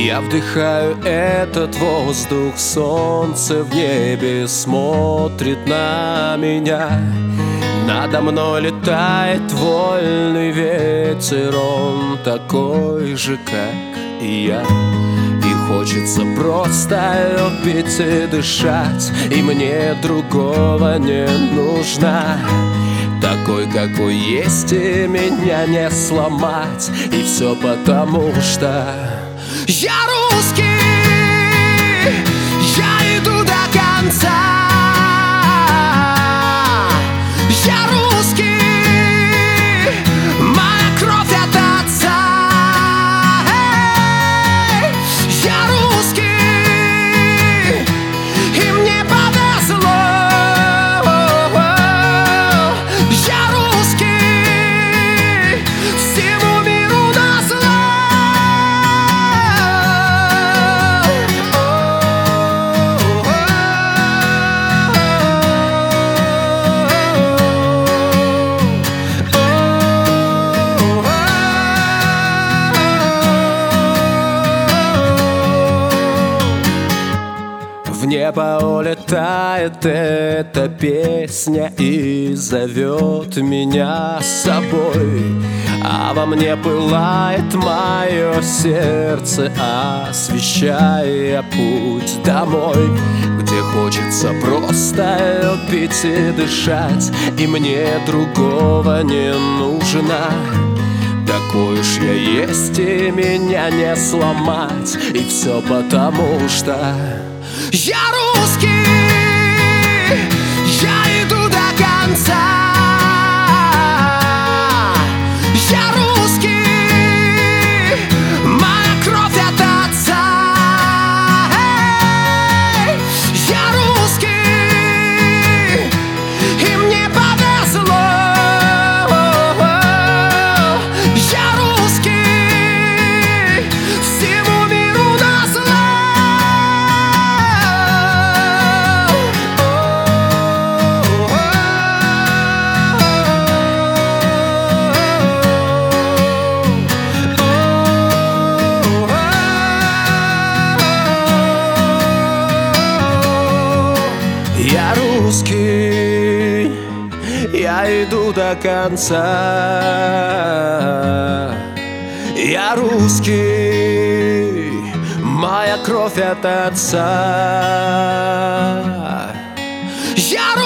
Я вдыхаю этот воздух, солнце в небе смотрит на меня. Надо мной летает вольный ветер, он такой же, как и я. И хочется просто пить и дышать, и мне другого не нужно. Такой, какой есть, и меня не сломать. И все потому, что я русский, я иду до конца. Я русский, моя кровь от отца. Я русский, и мне повезло. Я русский, всему миру назло. В небо улетает эта песня и зовет меня с собой. А во мне пылает мое сердце, освещая путь домой, где хочется просто пить и дышать, и мне другого не нужно. Такой уж я есть, и меня не сломать. И все потому, что я русский, я иду до конца. Я русский, моя кровь от отца. Я русский, и мне повезло. Я русский, всему миру назло. Я русский, я иду до конца. Я русский, моя кровь от отца. Я